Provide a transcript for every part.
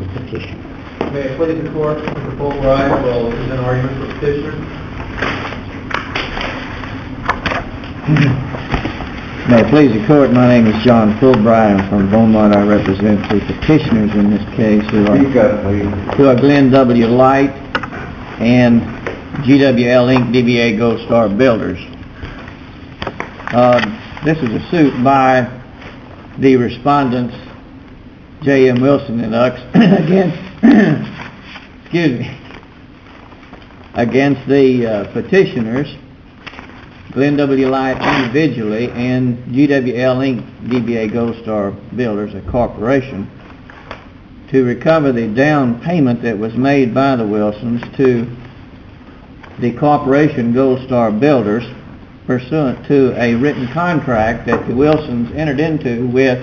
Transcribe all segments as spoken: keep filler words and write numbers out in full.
petition. May it please the court, Mister Fulbright will present argument for petitioner. May it please the court, my name is John Fulbright. I'm from Beaumont. I represent the petitioners in this case, who are, who are Glenn W. Light and G W L Incorporated. D B A Gold Star Builders. Uh, this is a suit by the respondents J M Wilson and Ux against excuse me against the uh, petitioners Glenn W. Light individually and G W L Incorporated. D B A Gold Star Builders, a corporation, to recover the down payment that was made by the Wilsons to the corporation Gold Star Builders pursuant to a written contract that the Wilsons entered into with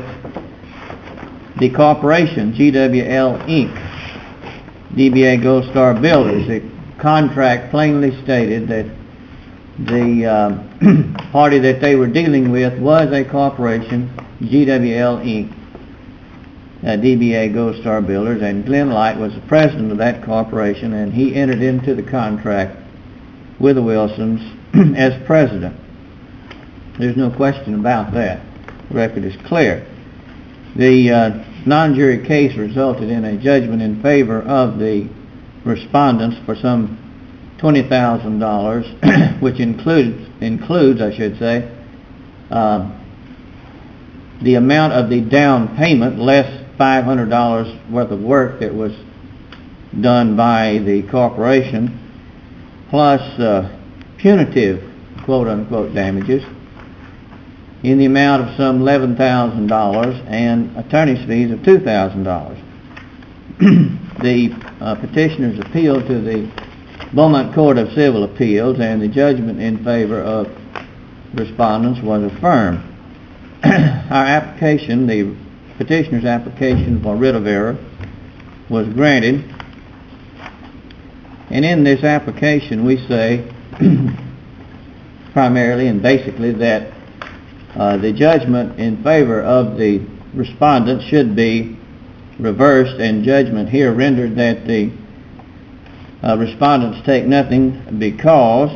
the corporation G W L Incorporated. D B A Gold Star Builders. The contract plainly stated that the uh, party that they were dealing with was a corporation, G W L Incorporated. Uh, D B A Gold Star Builders, and Glenn Light was the president of that corporation, and he entered into the contract with the Wilsons as president. There's no question about that. The record is clear. The uh, non-jury case resulted in a judgment in favor of the respondents for some twenty thousand dollars, which includes, includes, I should say, uh, the amount of the down payment less five hundred dollars worth of work that was done by the corporation, plus uh, punitive quote-unquote damages in the amount of some eleven thousand dollars and attorney's fees of two thousand dollars. The uh, petitioners appealed to the Beaumont Court of Civil Appeals, and the judgment in favor of respondents was affirmed. Our application, the petitioner's application for writ of error, was granted, and in this application we say primarily and basically that uh, the judgment in favor of the respondent should be reversed, and judgment here rendered that the uh, respondents take nothing because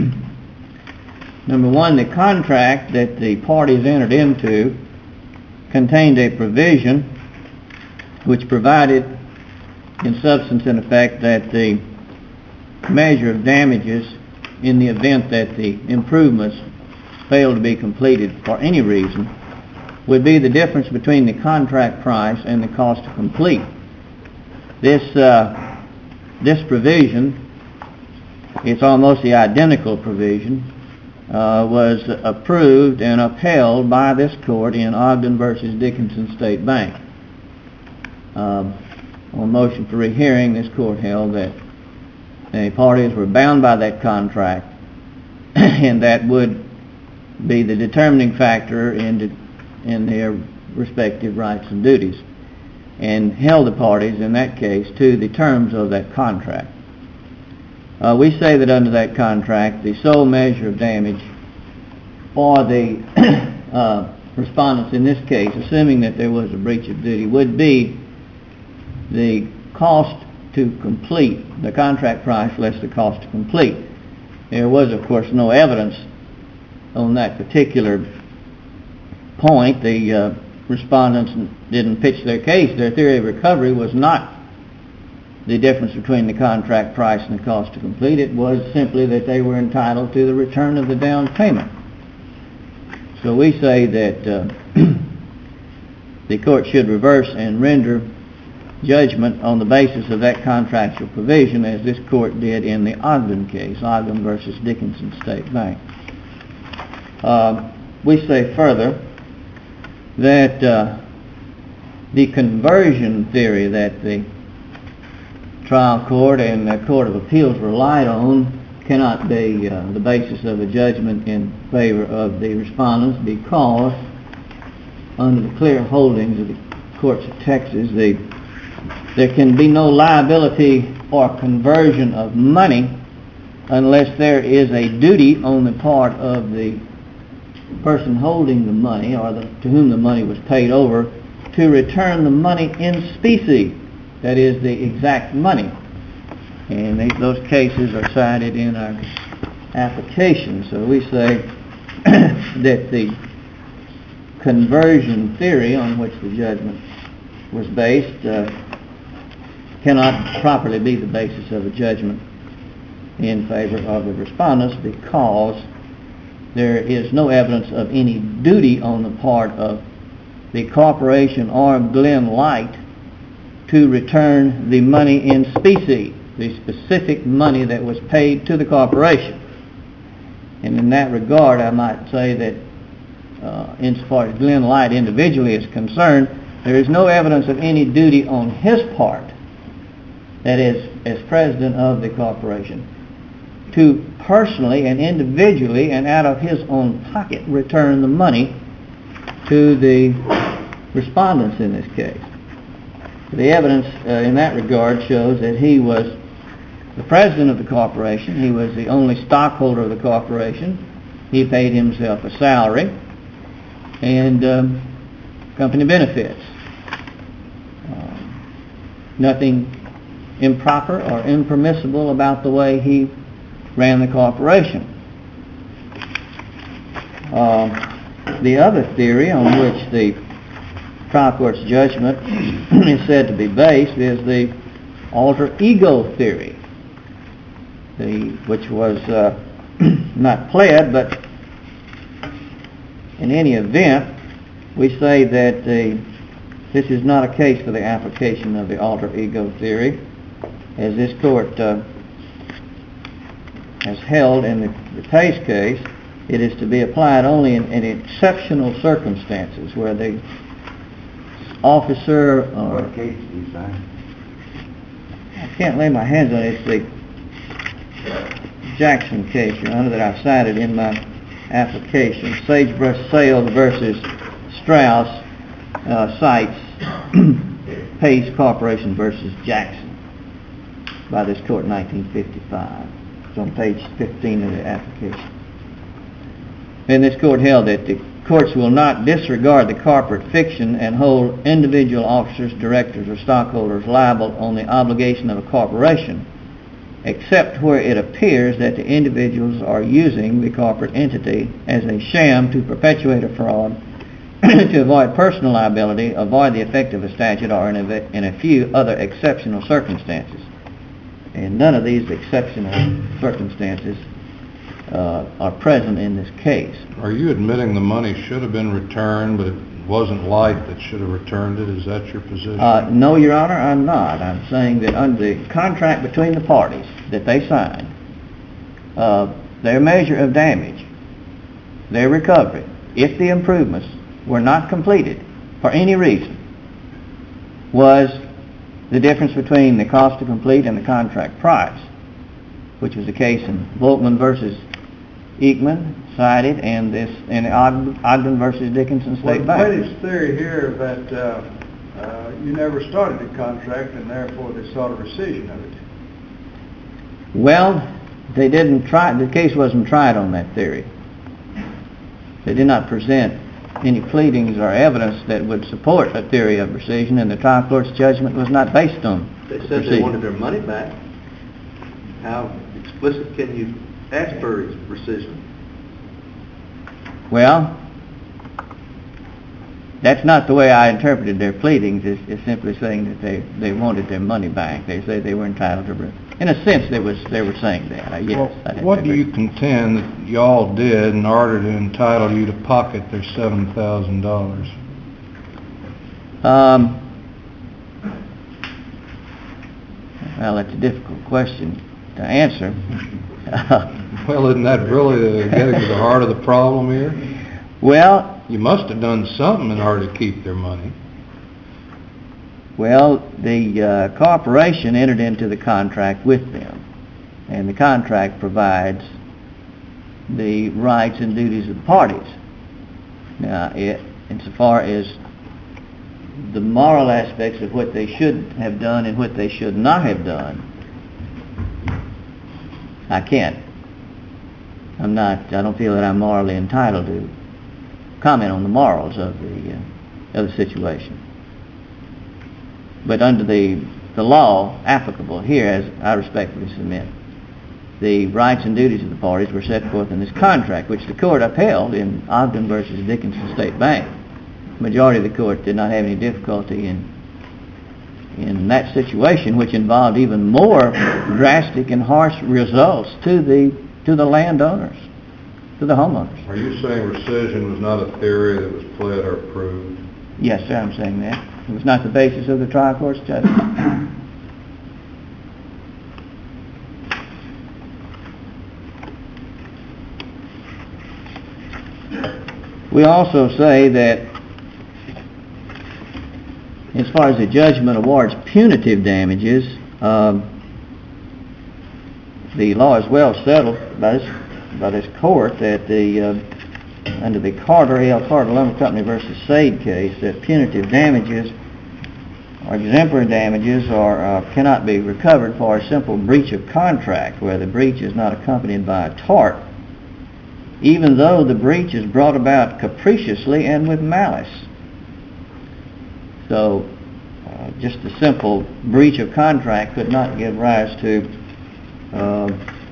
number one, the contract that the parties entered into contained a provision which provided in substance and effect that the measure of damages in the event that the improvements failed to be completed for any reason would be the difference between the contract price and the cost to complete. This uh, this provision, it's almost the identical provision, uh, was approved and upheld by this court in Ogden versus Dickinson State Bank. Uh, on motion for rehearing, this court held that the parties were bound by that contract and that would be the determining factor in, de in their respective rights and duties, and held the parties in that case to the terms of that contract. Uh, we say that under that contract, the sole measure of damage for the uh, respondents in this case, assuming that there was a breach of duty, would be the cost to complete, the contract price less the cost to complete. There was, of course, no evidence on that particular point. The uh, respondents didn't pitch their case. Their theory of recovery was not the difference between the contract price and the cost to complete. It was simply that they were entitled to the return of the down payment. So we say that uh, the court should reverse and render judgment on the basis of that contractual provision, as this court did in the Ogden case, Ogden versus Dickinson State Bank. Uh, we say further that uh, the conversion theory that the trial court and the Court of Appeals relied on cannot be uh, the basis of a judgment in favor of the respondents, because under the clear holdings of the courts of Texas, the, there can be no liability for conversion of money unless there is a duty on the part of the person holding the money, or the, to whom the money was paid over, to return the money in specie. that is the exact money. And they, those cases are cited in our application. So we say that the conversion theory on which the judgment was based uh, cannot properly be the basis of a judgment in favor of the respondents, because there is no evidence of any duty on the part of the corporation or Glen Light to return the money in specie, the specific money that was paid to the corporation. And in that regard, I might say that uh, insofar as Glen Light individually is concerned, there is no evidence of any duty on his part, that is, as president of the corporation, to personally and individually and out of his own pocket return the money to the respondents in this case. The evidence uh, in that regard shows that he was the president of the corporation. He was the only stockholder of the corporation. He paid himself a salary and um, company benefits. Um, nothing improper or impermissible about the way he ran the corporation. Uh, the other theory on which the trial court's judgment is said to be based is the alter ego theory, the, which was uh, not pled, but in any event, we say that the, this is not a case for the application of the alter ego theory, as this court uh, has held in the, the Pace case. It is to be applied only in, in exceptional circumstances where the officer or... What case do you sign? I can't lay my hands on it. It's the Jackson case, Your Honor, that I cited in my application. Sagebrush Sales versus Strauss uh, cites Pace Corporation versus Jackson by this court in nineteen fifty-five. It's on page fifteen of the application. And this court held that the courts will not disregard the corporate fiction and hold individual officers, directors, or stockholders liable on the obligation of a corporation, except where it appears that the individuals are using the corporate entity as a sham to perpetuate a fraud, to avoid personal liability, avoid the effect of a statute, or in a, in a few other exceptional circumstances. And none of these exceptional circumstances uh, are present in this case. Are you admitting the money should have been returned, but it wasn't Light that should have returned it? Is that your position? Uh, no, Your Honor, I'm not. I'm saying that under the contract between the parties that they signed, uh, their measure of damage, their recovery, if the improvements were not completed for any reason, was the difference between the cost to complete and the contract price, which was the case in Volkman versus Ekman cited, and this in Ogden versus Dickinson State Bank. Bank. What is theory here that uh, uh, you never started the contract and therefore they sought a rescission of it? Well, they didn't try. The case wasn't tried on that theory. They did not present any pleadings or evidence that would support a theory of rescission, and the trial court's judgment was not based on They said rescission. they wanted their money back. How explicit can you ask for rescission? Well, that's not the way I interpreted their pleadings. It's, it's simply saying that they, they wanted their money back. They say they were entitled to... Re- in a sense, they, was, they were saying that. Uh, yes, Well, I what do agree. you contend that y'all did in order to entitle you to pocket their seven thousand dollars? Um, well, that's a difficult question to answer. Well, isn't that really the, getting to the heart of the problem here? Well, You must have done something in order to keep their money. well, the uh, corporation entered into the contract with them, and the contract provides the rights and duties of the parties. Now, it, insofar as the moral aspects of what they should have done and what they should not have done, I can't. I'm not, I don't feel that I'm morally entitled to comment on the morals of the, uh, of the situation. But under the the law applicable here, as I respectfully submit. The rights and duties of the parties were set forth in this contract, which the court upheld in Ogden versus Dickinson State Bank. The majority of the court did not have any difficulty in in that situation, which involved even more drastic and harsh results to the to the landowners, to the homeowners. Are you saying rescission was not a theory that was pled or proved? Yes, sir, I'm saying that. It was not the basis of the trial court's judgment. We also say that as far as the judgment awards punitive damages, um, the law is well settled by this, by this court that the uh, under the Carter, A L. Carter Lumber Company versus Sade case, that punitive damages or exemplary damages are, uh, cannot be recovered for a simple breach of contract where the breach is not accompanied by a tort, even though the breach is brought about capriciously and with malice. So, uh, just a simple breach of contract could not give rise to uh,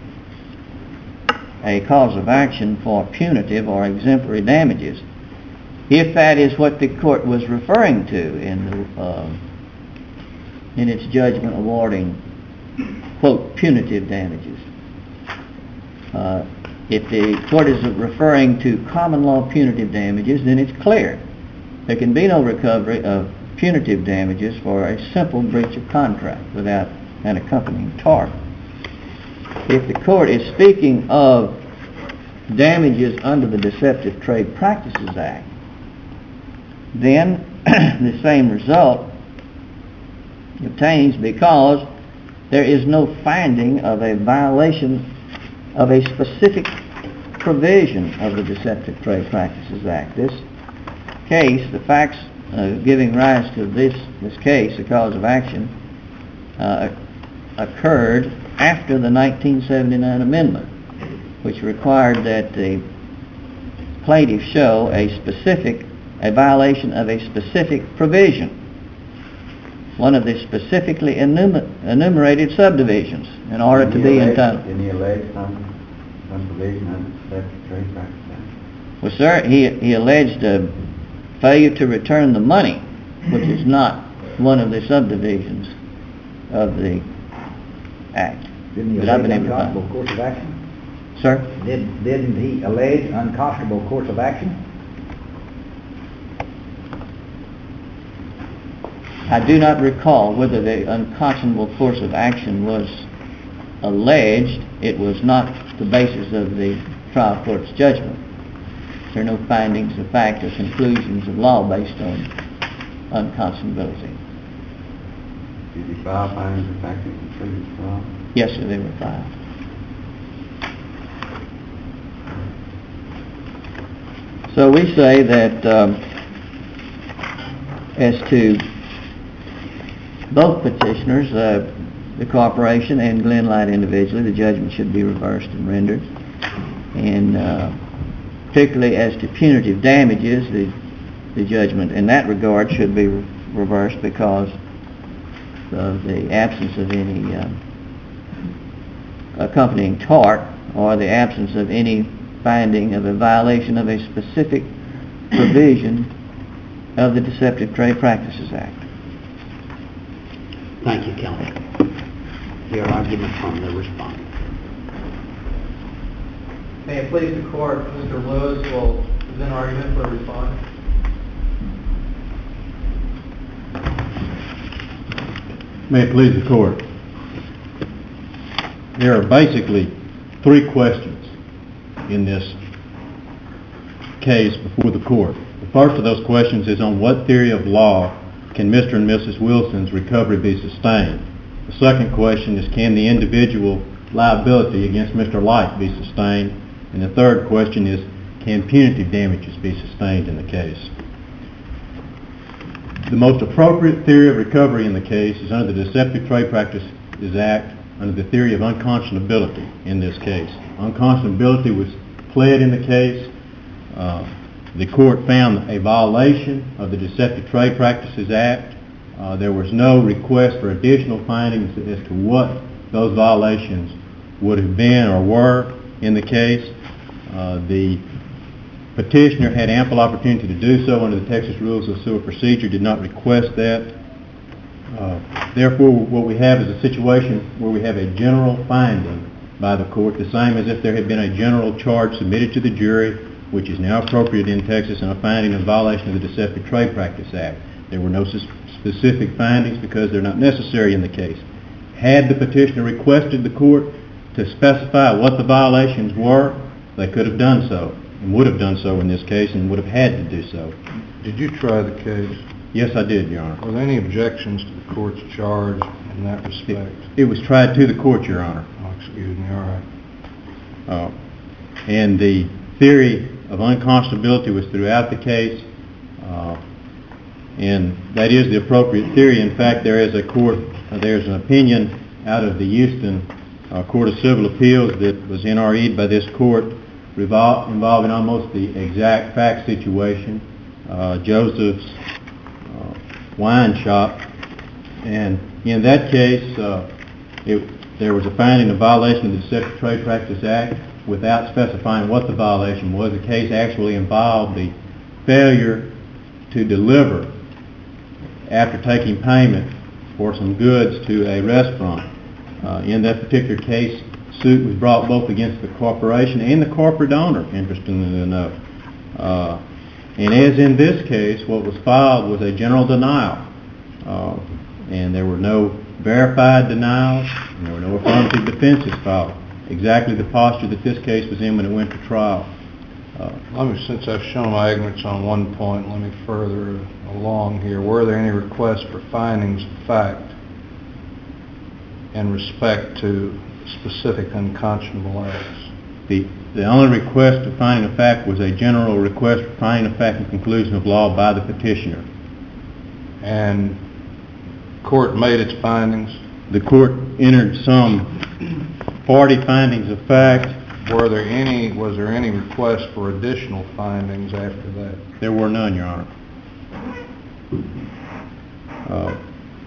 a cause of action for punitive or exemplary damages, if that is what the court was referring to in the, uh, in its judgment awarding, quote, punitive damages. Uh, if the court is referring to common law punitive damages, then it's clear there can be no recovery of punitive damages for a simple breach of contract without an accompanying tort. If the court is speaking of damages under the Deceptive Trade Practices Act, then the same result obtains because there is no finding of a violation of a specific provision of the Deceptive Trade Practices Act. This case, the facts uh, giving rise to this this case, the cause of action, uh, occurred after the nineteen seventy-nine amendment, which required that the plaintiff show a specific, a violation of a specific provision, one of the specifically enumer- enumerated subdivisions, in order to be entitled. Didn't he allege some, some provision of the Deceptive Trade Practices Act? Well, sir, he, he alleged a failure to return the money, which is not one of the subdivisions of the Act. Didn't he But I've allege been able to find- unconscionable course of action? Sir? Did, didn't he allege unconscionable course of action? I do not recall whether the unconscionable course of action was alleged. It was not the basis of the trial court's judgment. There are no findings of fact or conclusions of law based on unconscionability. Did he file findings of fact and conclusions of law? Yes, sir, they were filed. So we say that um, as to both petitioners, uh, the corporation and Glen Light individually, the judgment should be reversed and rendered. And uh, particularly as to punitive damages, the, the judgment in that regard should be re- reversed because of the absence of any uh, accompanying tort or the absence of any finding of a violation of a specific provision of the Deceptive Trade Practices Act. Thank you, counsel. Your argument from the respondent. May it please the court, Mister Lewis will present argument for the respondent. May it please the court. There are basically three questions in this case before the court. The first of those questions is on what theory of law can Mister and Missus Wilson's recovery be sustained? The second question is, can the individual liability against Mister Light be sustained? And the third question is, can punitive damages be sustained in the case? The most appropriate theory of recovery in the case is under the Deceptive Trade Practices Act, under the theory of unconscionability in this case. Unconscionability was pled in the case. Uh, the court found a violation of the Deceptive Trade Practices Act Uh, there was no request for additional findings as to what those violations would have been or were in the case. Uh, the petitioner had ample opportunity to do so under the Texas Rules of Civil Procedure, did not request that. Uh, therefore, what we have is a situation where we have a general finding by the court, the same as if there had been a general charge submitted to the jury, which is now appropriate in Texas, and a finding of violation of the Deceptive Trade Practice Act. There were no specific findings because they're not necessary in the case. Had the petitioner requested the court to specify what the violations were, they could have done so, and would have done so in this case, and would have had to do so. Did you try the case? Yes, I did, Your Honor. Were there any objections to the court's charge in that respect? It, it was tried to the court, Your Honor. Oh, excuse me, all right. Uh, and the theory of unconscionability was throughout the case, uh, and that is the appropriate theory. In fact, there is a court, uh, there's an opinion out of the Houston uh, Court of Civil Appeals that was N R E'd by this court revol- involving almost the exact fact situation, uh, Joseph's uh, wine shop, and in that case, uh, it, there was a finding of violation of the Deceptive Trade Practice Act without specifying what the violation was. The case actually involved the failure to deliver after taking payment for some goods to a restaurant. Uh, in that particular case, suit was brought both against the corporation and the corporate owner, interestingly enough. Uh, and as in this case, what was filed was a general denial. Uh, and there were no verified denials, and there were no affirmative defenses filed. Exactly the posture that this case was in when it went to trial. Uh, let me, since I've shown my ignorance on one point, let me further along here. Were there any requests for findings of fact in respect to specific unconscionable acts? The, the only request for finding of fact was a general request for finding of fact and conclusion of law by the petitioner. And court made its findings? The court entered some forty findings of fact. Were there any, was there any request for additional findings after that? There were none, Your Honor. Uh,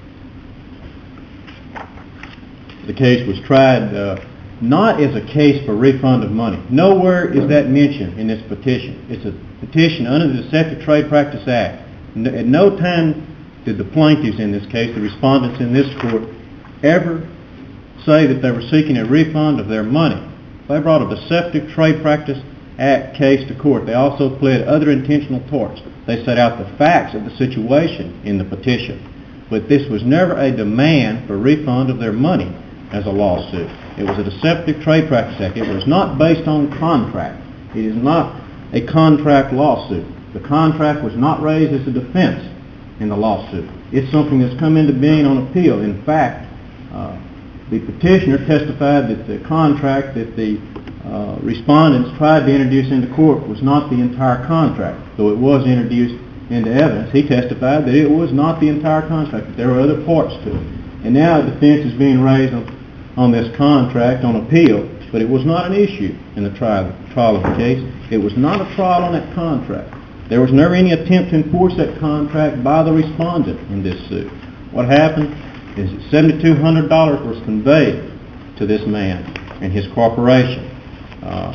the case was tried uh, not as a case for refund of money. Nowhere is that mentioned in this petition. It's a petition under the Deceptive Trade Practice Act. No, at no time did the plaintiffs in this case, the respondents in this court, ever say that they were seeking a refund of their money. They brought a Deceptive Trade Practice Act case to court. They also pled other intentional torts. They set out the facts of the situation in the petition. But this was never a demand for refund of their money as a lawsuit. It was a Deceptive Trade Practice Act. It was not based on contract. It is not a contract lawsuit. The contract was not raised as a defense in the lawsuit. It's something that's come into being on appeal. In fact, uh, the petitioner testified that the contract that the uh, respondents tried to introduce into court was not the entire contract, though it was introduced into evidence. He testified that it was not the entire contract, that there were other parts to it. And now a defense is being raised on, on this contract on appeal, but it was not an issue in the trial, trial of the case. It was not a trial on that contract. There was never any attempt to enforce that contract by the respondent in this suit. What happened is that seven thousand two hundred dollars was conveyed to this man and his corporation. Uh,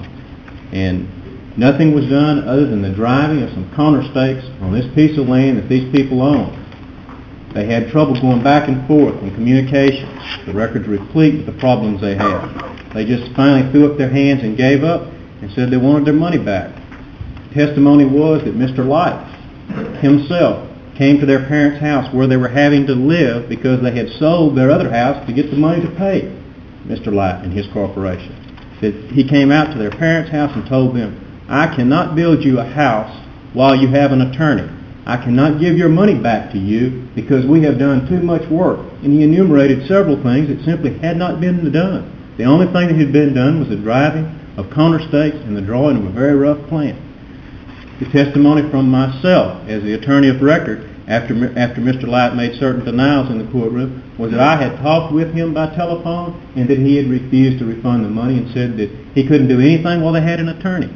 and nothing was done other than the driving of some corner stakes on this piece of land that these people owned. They had trouble going back and forth in communications. The records replete with the problems they had. They just finally threw up their hands and gave up and said they wanted their money back. Testimony was that Mister Light himself came to their parents' house where they were having to live because they had sold their other house to get the money to pay Mister Light and his corporation. That he came out to their parents' house and told them, I cannot build you a house while you have an attorney. I cannot give your money back to you because we have done too much work. And he enumerated several things that simply had not been done. The only thing that had been done was the driving of corner stakes and the drawing of a very rough plan. The testimony from myself as the attorney of record after after Mister Light made certain denials in the courtroom was that I had talked with him by telephone and that he had refused to refund the money and said that he couldn't do anything while they had an attorney.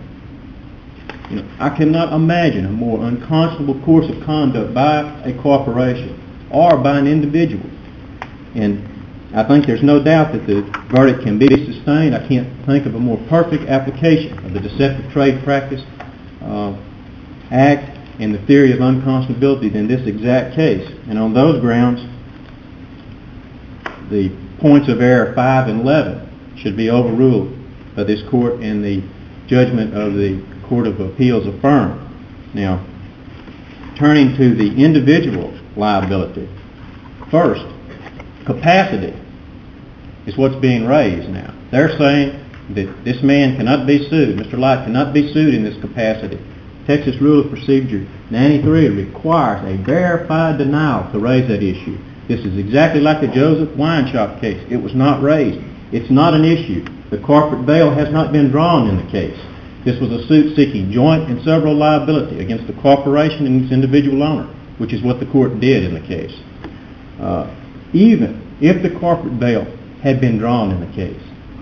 You know, I cannot imagine a more unconscionable course of conduct by a corporation or by an individual. And I think there's no doubt that the verdict can be sustained. I can't think of a more perfect application of the Deceptive Trade Practice uh, Act and the theory of unconscionability than this exact case. And on those grounds, the points of error five and eleven should be overruled by this court and the judgment of the Court of Appeals affirmed. Now, turning to the individual liability, first, capacity is what's being raised now. They're saying that this man cannot be sued, Mister Light cannot be sued in this capacity. Texas Rule of Procedure ninety-three requires a verified denial to raise that issue. This is exactly like the Joseph Wine Shop case. It was not raised. It's not an issue. The corporate veil has not been drawn in the case. This was a suit seeking joint and several liability against the corporation and its individual owner, which is what the court did in the case. Uh, even if the corporate veil had been drawn in the case,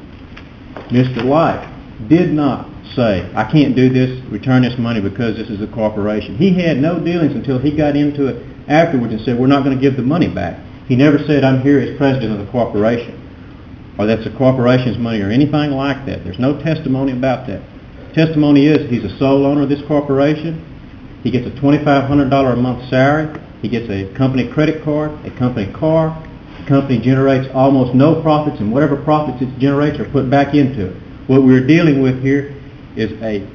Mister Light did not say, I can't do this, return this money because this is a corporation. He had no dealings until he got into it afterwards and said, we're not going to give the money back. He never said, I'm here as president of the corporation, or that's the corporation's money, or anything like that. There's no testimony about that. Testimony is he's a sole owner of this corporation. He gets a twenty-five hundred dollars a month salary. He gets a company credit card, a company car. The company generates almost no profits, and whatever profits it generates are put back into it. What we're dealing with here is a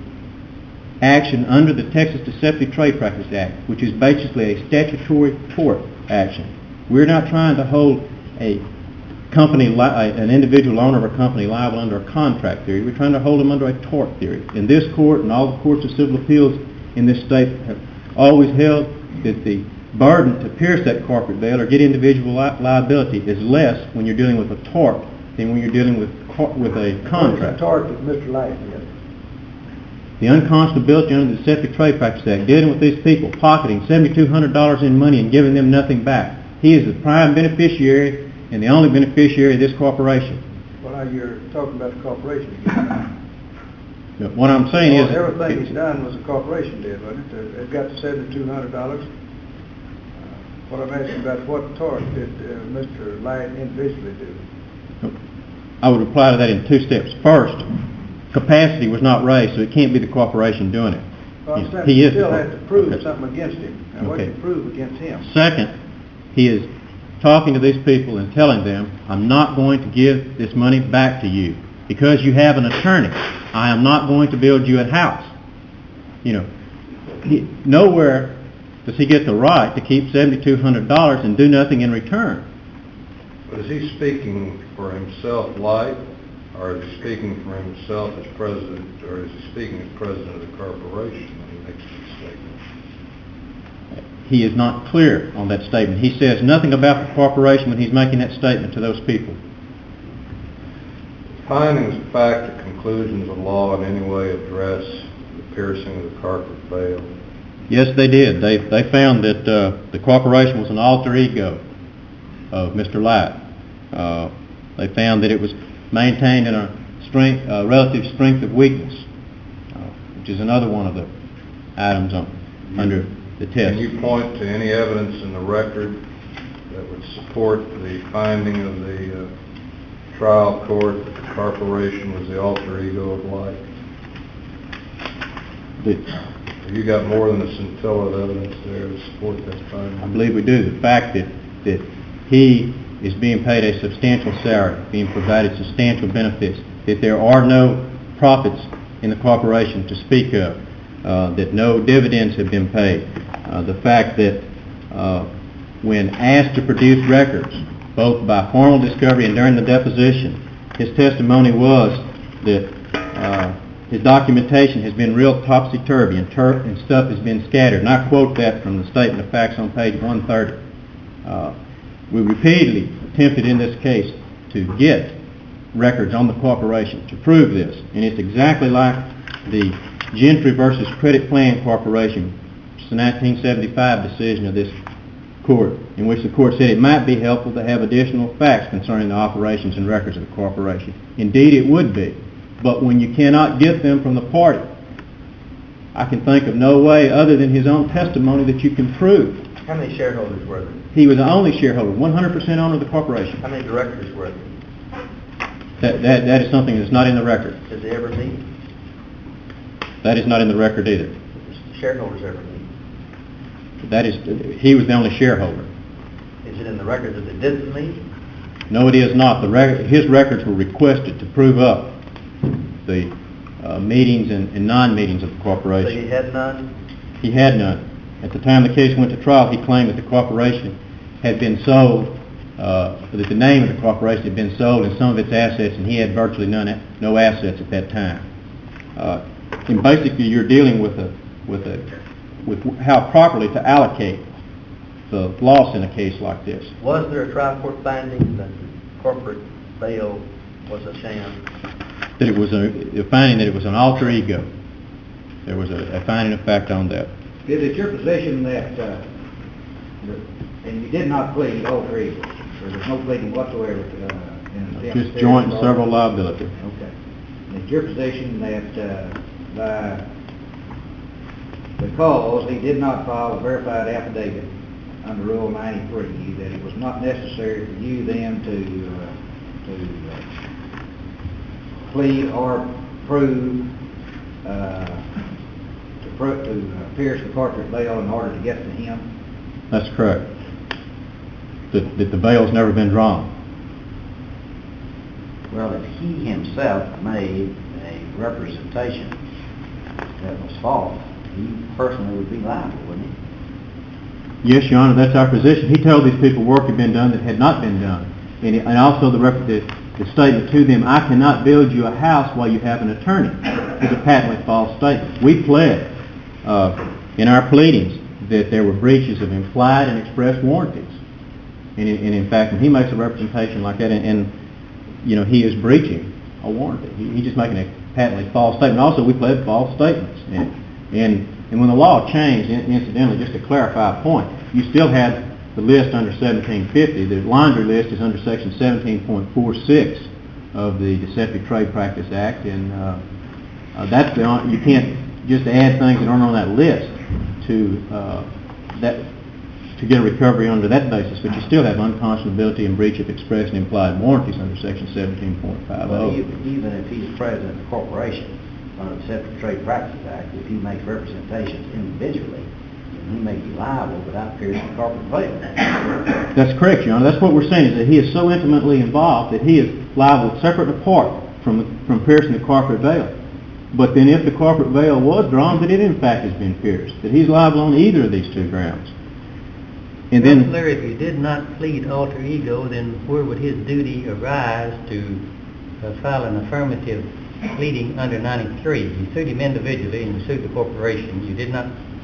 action under the Texas Deceptive Trade Practice Act, which is basically a statutory tort action. We're not trying to hold a company, li- an individual owner of a company liable under a contract theory. We're trying to hold them under a tort theory. And this court and all the courts of civil appeals in this state have always held that the burden to pierce that corporate veil or get individual li- liability is less when you're dealing with a tort than when you're dealing with co- with a contract. What is the tort that Mister Light did? The unconscionability under the Deceptive Trade Practice Act, dealing with these people, pocketing seven thousand two hundred dollars in money and giving them nothing back. He is the prime beneficiary and the only beneficiary of this corporation. Well, now you're talking about the corporation again. But what I'm saying Well, is... everything he's done was the corporation did, wasn't it? They've got the seven thousand two hundred dollars. What I'm asking about, what tort did uh, Mister Light individually do? I would reply to that in two steps. First, capacity was not raised, so it can't be the corporation doing it. Well, I'm saying he you is still the, have to prove okay. something against him. And what do Okay. you prove against him? Second, he is talking to these people and telling them, I'm not going to give this money back to you because you have an attorney. I am not going to build you a house. You know, he, nowhere does he get the right to keep seven thousand two hundred dollars and do nothing in return. But is he speaking for himself, Light, or is he speaking for himself as president, or is he speaking as president of the corporation when he makes this statement? He is not clear on that statement. He says nothing about the corporation when he's making that statement to those people. Findings of fact or conclusions of law in any way address the piercing of the corporate veil? Yes, they did. They they found that uh, the corporation was an alter ego of Mister Light. Uh, they found that it was maintained in a strength, uh, relative strength of weakness, uh, which is another one of the items on, under the test. Can you point to any evidence in the record that would support the finding of the uh, trial court that the corporation was the alter ego of Light? The, Have you got more than a scintilla of evidence there to support that finding? I believe we do. The fact that, that he is being paid a substantial salary, being provided substantial benefits, that there are no profits in the corporation to speak of, uh, that no dividends have been paid, uh, the fact that uh, when asked to produce records, both by formal discovery and during the deposition, his testimony was that uh, his documentation has been real topsy-turvy and, tur- and stuff has been scattered. And I quote that from the statement of facts on page one thirty. Uh, we repeatedly attempted in this case to get records on the corporation to prove this. And it's exactly like the Gentry versus Credit Plan Corporation, which is a nineteen seventy-five decision of this court, in which the court said it might be helpful to have additional facts concerning the operations and records of the corporation. Indeed, it would be. But when you cannot get them from the party, I can think of no way other than his own testimony that you can prove How many shareholders were there? He was the only shareholder, one hundred percent owner of the corporation. How many directors were there? That, that, that is something that's not in the record. Did they ever meet? That is not in the record either. Did the shareholders ever meet? That is, he was the only shareholder. Is it in the record that they didn't meet? No, it is not. The rec- his records were requested to prove up the uh, meetings and, and non-meetings of the So corporation. you had none? He had none. At the time the case went to trial, he claimed that the corporation had been sold, uh, that the name of the corporation had been sold and some of its assets, and he had virtually none, no assets at that time. Uh, and basically, you're dealing with a, with a, with how properly to allocate the loss in a case like this. Was there a trial court finding that the corporate bail was a sham? That it was a, a finding that it was an alter ego. There was a, a finding of fact on that. Is it your position that, uh, that and you did not plead alter ego, or there's no pleading whatsoever uh, in an Just joint and several liability. Okay. And it's your position that uh, by because he did not file a verified affidavit under Rule ninety-three, that it was not necessary for you then to uh, to uh, plead or prove uh, to, pro- to uh, pierce the corporate veil in order to get to him? That's correct. That, that the veil's never been drawn. Well, if he himself made a representation that was false, he personally would be liable, wouldn't he? Yes, Your Honor, that's our position. He told these people work had been done that had not been done. And, and also the, rep- the, the statement to them, I cannot build you a house while you have an attorney, is a patently false statement. We pled uh, in our pleadings that there were breaches of implied and express warranties. And, in- and in fact, when he makes a representation like that, and, and you know, he is breaching a warranty. He, he's just making a patently false statement. Also, we pled false statements. And, and, and when the law changed, in, incidentally, just to clarify a point, you still had the list under seventeen fifty. The laundry list is under Section seventeen point four six of the Deceptive Trade Practice Act, and uh, uh, that's the on, you can't just add things that aren't on that list to uh, that to get a recovery under that basis, but you still have unconscionability and breach of express and implied warranties under Section seventeen point five Well, oh. even even if he's president of the corporation under the Deceptive Trade Practices Act, if he makes representations individually, then he may be liable without piercing the corporate veil. That's correct, Your Honor. That's what we're saying, is that he is so intimately involved that he is liable separate and apart from, from piercing the corporate veil. But then if the corporate veil was drawn, that it in fact has been pierced, that he's liable on either of these two grounds. And then, Counselor, if you did not plead alter ego, then where would his duty arise to uh, file an affirmative pleading under ninety-three? You sued him individually and you sued the corporation. You did not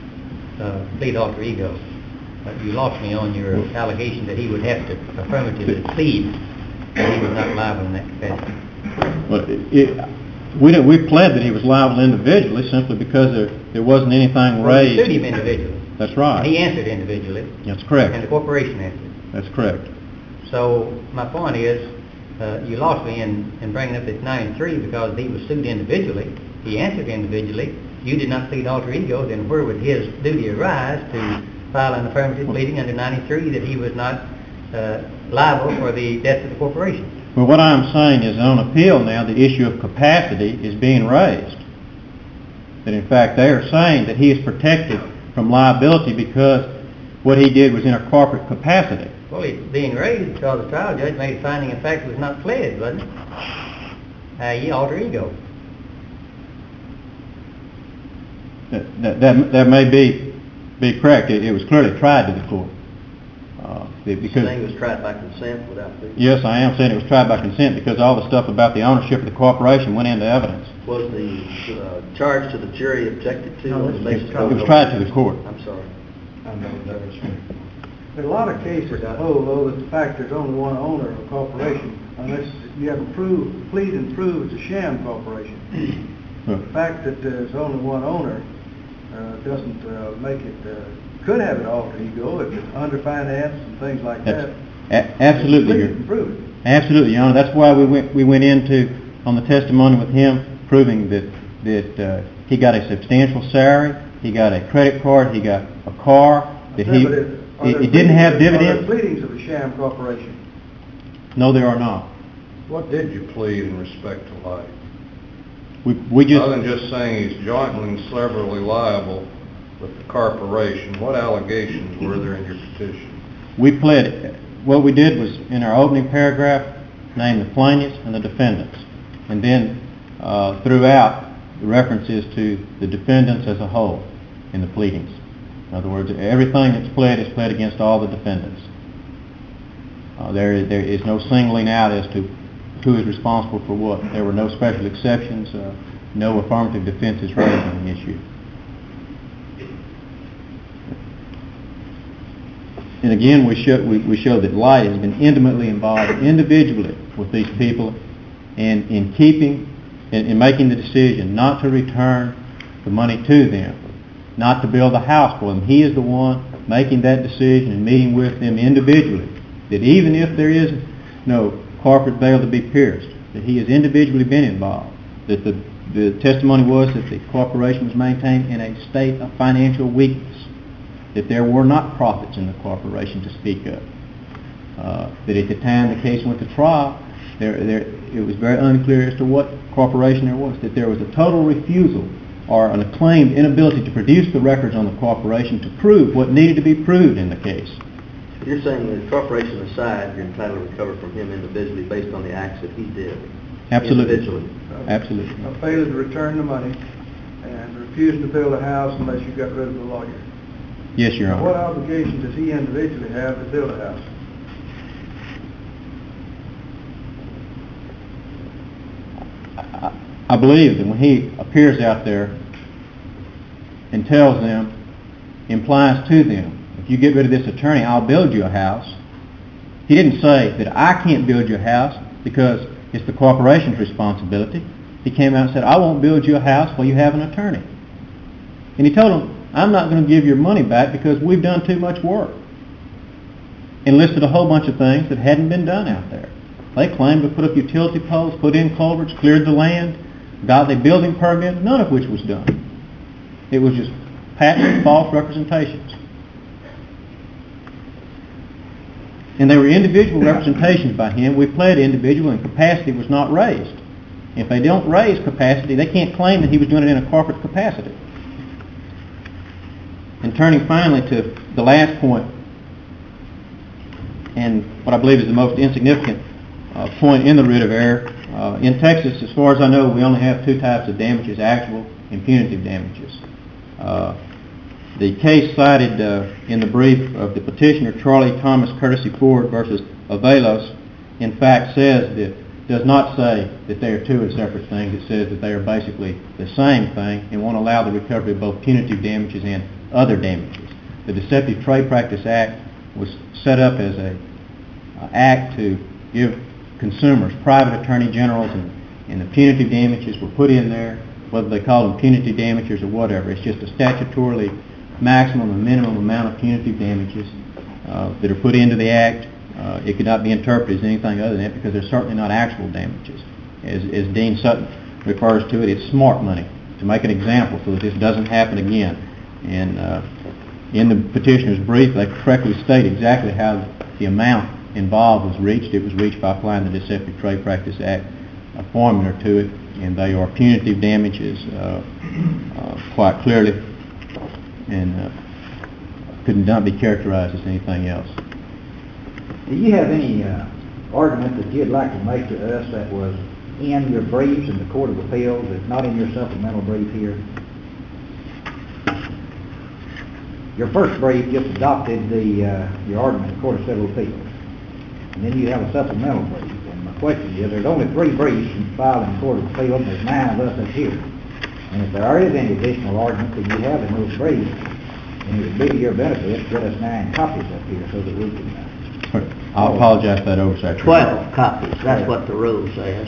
uh, plead alter ego. Uh, you lost me on your allegation that he would have to affirmatively plead that he was not liable in that capacity. well, it, we didn't, we pled that he was liable individually simply because there, there wasn't anything Well, you raised. sued him individually. That's right. And he answered individually. That's correct. And the corporation answered. That's correct. So my point is, uh, you lost me in, in bringing up this ninety-three because he was sued individually. He answered individually. You did not plead alter ego. Then where would his duty arise to file an affirmative pleading under ninety-three that he was not uh, liable for the death of the corporation? Well, what I'm saying is on appeal now, the issue of capacity is being raised. That in fact they are saying that he is protected from liability because what he did was in a corporate capacity. Well, it's being raised because the trial judge made a finding in fact was not pled, wasn't it? Uh, ye alter ego. That, that, that, that may be, be correct. It, it was clearly tried to the court. Uh, it- because, Saying it was tried by consent without pleading? yes, I am saying it was tried by consent because all the stuff about the ownership of the corporation went into evidence. Was the uh, charge to the jury objected to No, on the it was basis It of... was tried to the court. I'm sorry. In a lot of cases, I hold, though, that the fact there's only one owner of a corporation, unless you have a prove, plead and prove it's a sham corporation. Huh. The fact that there's only one owner uh, doesn't uh, make it, uh, could have an alter ego if it's underfinanced and things like That's, that. a- absolutely, Plead Your- and prove it. absolutely, Your Honor. That's why we went we went into on the testimony with him, proving that that uh, he got a substantial salary, he got a credit card, he got a car, that Yeah, he. but it- Are It, there it didn't have pleadings- Are dividends? there pleadings of a sham corporation? No, there are not. What did you plead in respect to Light? We, we just, Other than just saying he's jointly and severally liable with the corporation, what allegations were there in your petition? we pled, what we did was, in our opening paragraph, name the plaintiffs and the defendants. And then, uh, throughout, the references to the defendants as a whole in the pleadings. In other words, everything that's pled is pled against all the defendants. Uh, there, is, there is no singling out as to who is responsible for what. There were no special exceptions, uh, no affirmative defenses raised on the issue. And again, we show, we, we show that Light has been intimately involved individually with these people and in keeping, in, in making the decision not to return the money to them, not to build a house for them. He is the one making that decision and meeting with them individually, that even if there is no corporate veil to be pierced, that he has individually been involved, that the, the testimony was that the corporation was maintained in a state of financial weakness, that there were not profits in the corporation to speak of, uh, that at the time the case went to trial, there, there, it was very unclear as to what corporation there was, that there was a total refusal or an acclaimed inability to produce the records on the corporation to prove what needed to be proved in the case. You're saying that corporation aside, you're entitled to recover from him individually based on the acts that he did? Absolutely. Individually? Absolutely. A failure to return the money and refusing to build a house unless you got rid of the lawyer. Yes, Your Now, Honor. what obligation does he individually have to build a house? I, I believe that when he appears out there and tells them, implies to them, if you get rid of this attorney, I'll build you a house. He didn't say that I can't build you a house because it's the corporation's responsibility. He came out and said, I won't build you a house while you have an attorney. And he told them, I'm not going to give your money back because we've done too much work. And listed a whole bunch of things that hadn't been done out there. They claimed to put up utility poles, put in culverts, cleared the land, got the building permit, none of which was done. It was just patent false representations. And they were individual representations by him. We pled individual and capacity was not raised. If they don't raise capacity, they can't claim that he was doing it in a corporate capacity. And turning finally to the last point, and what I believe is the most insignificant uh, point in the writ of error, uh, in Texas, as far as I know, we only have two types of damages, actual and punitive damages. Uh, the case cited uh, in the brief of the petitioner, Charlie Thomas Courtesy Ford versus Avalos, in fact says that, does not say that they are two separate things. It says that they are basically the same thing and won't allow the recovery of both punitive damages and other damages. The Deceptive Trade Practice Act was set up as a uh, act to give consumers private attorney generals, and, and the punitive damages were put in there, whether they call them punitive damages or whatever. It's just a statutorily maximum and minimum amount of punitive damages uh, that are put into the act. Uh, it could not be interpreted as anything other than that because they're certainly not actual damages. As, as Dean Sutton refers to it, it's smart money, to make an example so that this doesn't happen again. And uh, in the petitioner's brief, they correctly state exactly how the amount involved was reached. It was reached by applying the Deceptive Trade Practice Act a formula to it, and they are punitive damages uh, uh, quite clearly, and uh, could not be characterized as anything else. Do you have any uh, argument that you'd like to make to us that was in your briefs in the Court of Appeals, that's not in your supplemental brief here? Your first brief just adopted the uh, your argument in the Court of Civil Appeals, and then you have a supplemental brief. And my question is, there's only three briefs filed in the Court of Appeals, and there's nine of us that's here. And if there is any additional argument that you have in those briefs, then it would be to your benefit to get us nine copies up here so that we can. Uh, I'll apologize for that oversight. Twelve copies, that's what the rule says.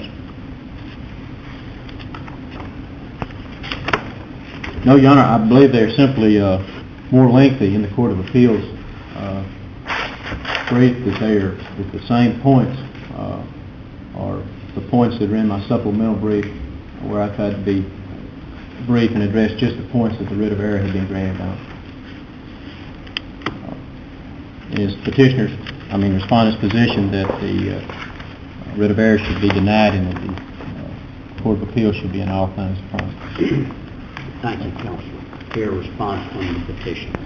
No, Your Honor, I believe they're simply uh, more lengthy in the Court of Appeals uh, brief, that they are that the same points uh, are the points that are in my supplemental brief, where I tried to be brief and address just the points that the writ of error had been granted on. is petitioner's, I mean respondent's position that the uh, writ of error should be denied and that the uh, Court of Appeals should be in all things affirmed. Thank you, Counselor. Hear a response from the petitioner.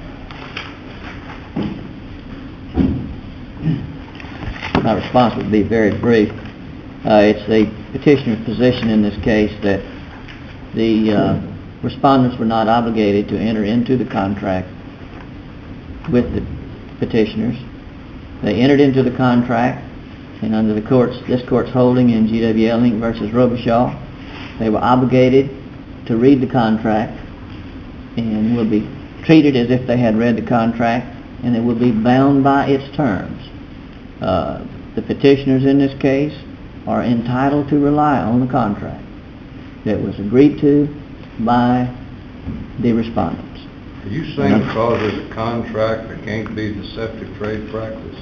My response would be very brief. Uh, it's the petitioner's position in this case that the uh, respondents were not obligated to enter into the contract with the petitioners. They entered into the contract, and under the court's, this court's holding in G W L Inc versus Robichaud, they were obligated to read the contract and will be treated as if they had read the contract, and they will be bound by its terms. Uh, the petitioners in this case are entitled to rely on the contract that was agreed to by the respondents. Are you saying because there's a contract there can't be deceptive trade practice?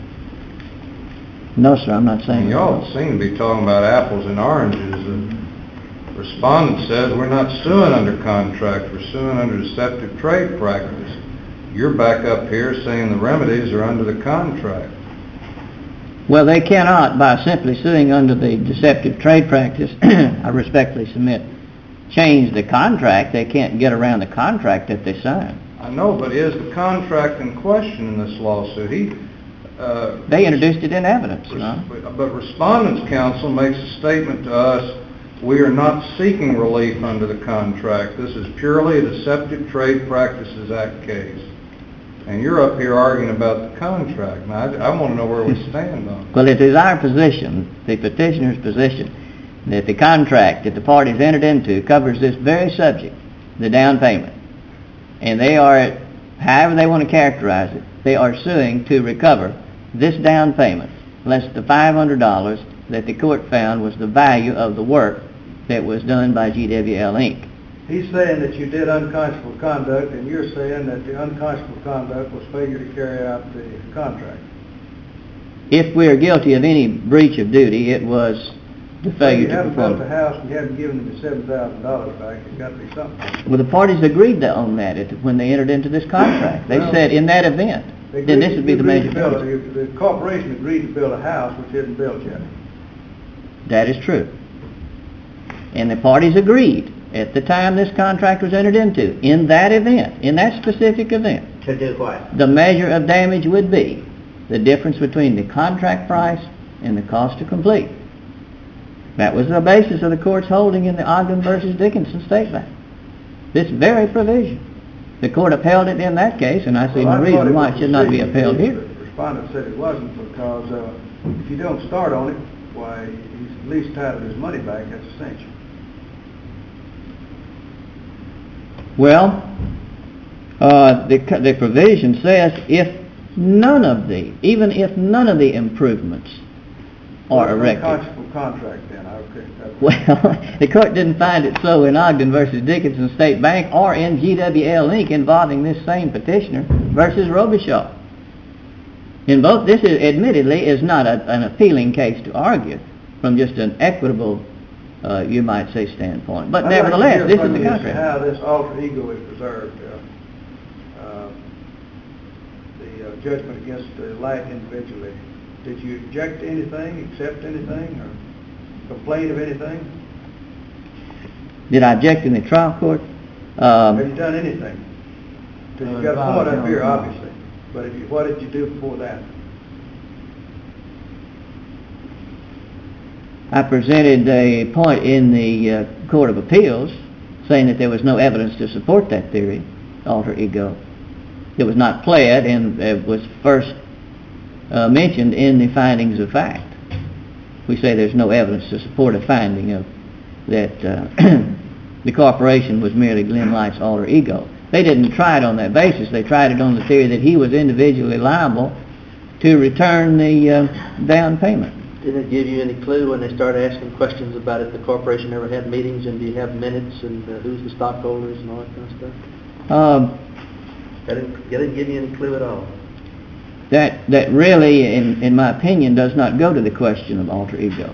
No, sir, I'm not saying that. Y'all seem to be talking about apples and oranges. The respondent says we're not suing under contract, we're suing under deceptive trade practice. You're back up here saying the remedies are under the contract. Well, they cannot, by simply suing under the deceptive trade practice, I respectfully submit, change the contract. They can't get around the contract that they signed. I know, but is the contract in question in this lawsuit? He, uh, they introduced it in evidence. Res- no? But Respondent's Counsel makes a statement to us, we are not seeking relief under the contract. This is purely a Deceptive Trade Practices Act case. And you're up here arguing about the contract. Now, I, I want to know where we stand on it. Well, it is our position, the petitioner's position, that the contract that the parties entered into covers this very subject, the down payment. And they are, however they want to characterize it, they are suing to recover this down payment, less the five hundred dollars that the court found was the value of the work that was done by G W L Incorporated. He's saying that you did unconscionable conduct, and you're saying that the unconscionable conduct was failure to carry out the contract. If we are guilty of any breach of duty, it was the failure to perform. You haven't built the house, and you haven't given them the seven thousand dollars back. It's got to be something. Well, the parties agreed on that when they entered into this contract. They well, said in that event, then this would be the major build, The corporation agreed to build a house which isn't built yet. That is true. And the parties agreed at the time this contract was entered into, in that event, in that specific event, to do what? The measure of damage would be the difference between the contract price and the cost to complete. That was the basis of the court's holding in the Ogden versus Dickinson State Bank. This very provision. The court upheld it in that case, and I see well, no I reason why it should not be upheld here. The respondent said it wasn't because uh, if you don't start on it, why, he's at least entitled his money back. That's essential. Well, uh, the, the provision says if none of the, even if none of the improvements are well, erected. Unconscionable contract then. Okay. Well, the court didn't find it so in Ogden versus Dickinson State Bank or in G W L Incorporated involving this same petitioner versus Robichaud. In both, this is, admittedly is not a, an appealing case to argue from just an equitable, uh, you might say, standpoint. But I'd nevertheless, like this is the contract. How this alter ego is preserved. Uh, uh, the uh, judgment against the Light individually. Did you object to anything, accept anything, or complain of anything? Did I object in the trial court? Um, Have you done anything? Because you've got a point up here, obviously. But if you, what did you do before that? I presented a point in the uh, Court of Appeals saying that there was no evidence to support that theory, alter ego. It was not pled and it was first uh, mentioned in the findings of fact. We say there's no evidence to support a finding of that uh, the corporation was merely Glenn Light's alter ego. They didn't try it on that basis. They tried it on the theory that he was individually liable to return the uh, down payment. Did it give you any clue when they started asking questions about if the corporation ever had meetings and do you have minutes and uh, who's the stockholders and all that kind of stuff? Um, that, didn't, that didn't give you any clue at all? That that really, in, in my opinion, does not go to the question of alter ego.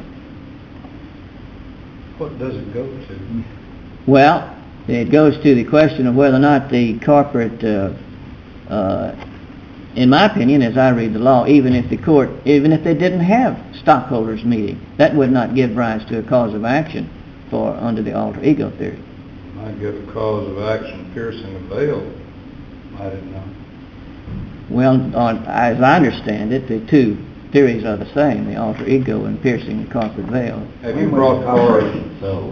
What does it go to? Well, it goes to the question of whether or not the corporate uh, uh, in my opinion, as I read the law, even if the court, even if they didn't have stockholders meeting, that would not give rise to a cause of action for, under the alter ego theory. Might give a cause of action piercing a veil, might it not? Well, on, as I understand it, the two theories are the same, the alter ego and piercing the corporate veil. Have you brought forward, So,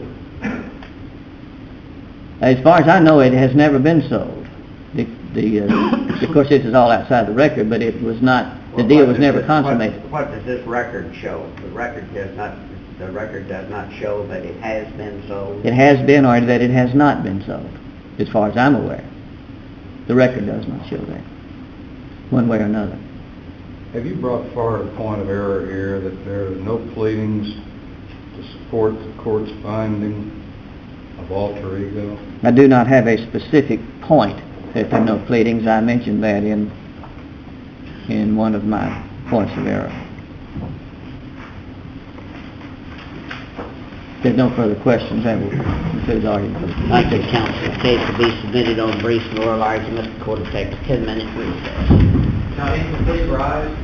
As far as I know, it has never been sold. The, the, uh, of course, this is all outside the record, but it was not, the Well, deal what was does never this- what- consummated. What does this record show? The record does not, the record does not show that it has been sold. It has been, or that it has not been sold, as far as I'm aware. The record does not show that, one way or another. have you brought forward a point of error here that there are no pleadings to support the court's finding of alter ego? I do not have a specific point that there are no pleadings. I mentioned that in in one of my points of error. If there's no further questions, that will conclude the argument. Thank you, counsel. The case will be submitted on briefs and oral argument. The court will take a ten-minute recess. Now, please rise.